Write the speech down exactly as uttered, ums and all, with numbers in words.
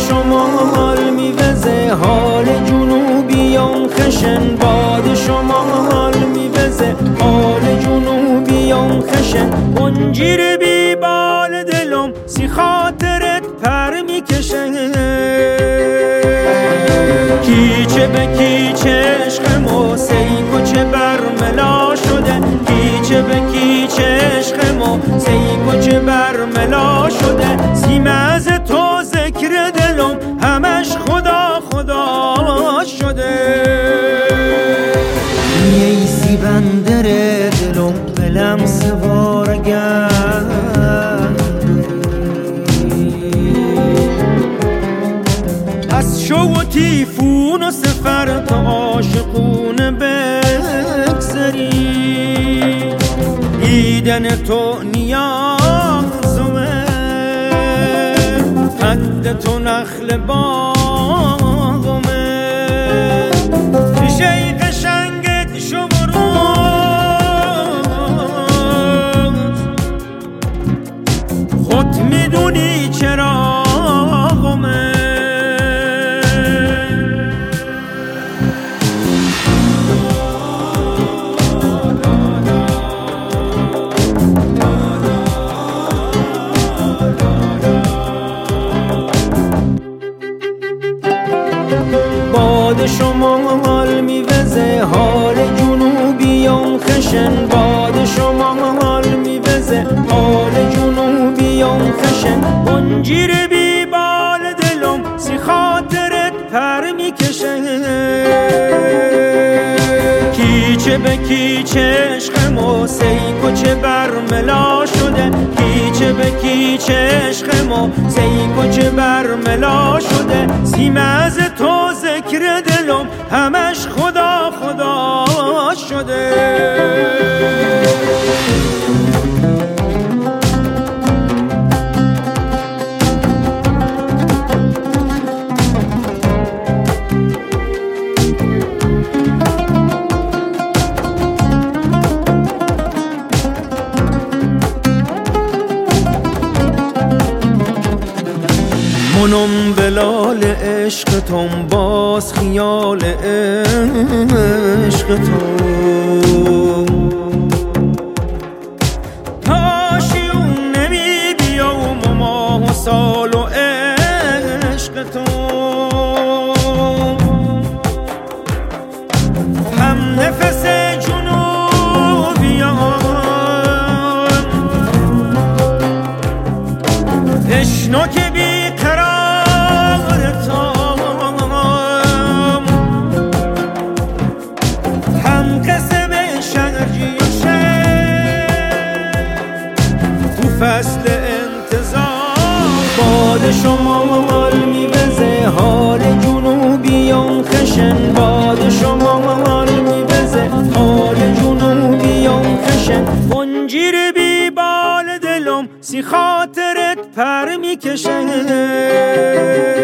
شمال میوزه حال جنوبیان خشن، باد شمال میوزه حال جنوبیان خشن. انجیر بی بال دلم سی خاطرت پر میکشن، کیچه به کیچه عشقمو سیکو چه برملا شده، کیچه به کیچه عشقمو سیکو چه برملا شده. سیم از تو ذکر دلم همش خدا خدا شده. ای سی بندر دلم دلم سوارگر، از شو و تیفون و سفر تا عاشقونه بگذری. دیدن تو نیازمه، قد تو نخل باغمه، ریشه قشنگت شو و روز خود میدونی چراغمه. باد شمال میوزه حال جنوبیان خشن، باد شمال میوزه حال جنوبیان خشن. انجیر بی بال دلم سی خاطرت پر میکشن، کیچه به کیچه عشقمو سیکو چه برملا شده، کیچه به کیچه عشقمو سیکو چه برملا شده. سیم از تو ذکر دلم همش خدا خدا شده. منم بلال عشق تو، باز خیال عشق تو. تاشیون نمی بیام و ماه و سال و عشق تو. هم نفس جنوبیان تشنو که بی فصل انتظار. باد شمال میوزه حال جنوبیان خشن، باد شمال میوزه حال جنوبیان خشن. انجیر بی بال دلم سی خاطرت پر میکشن.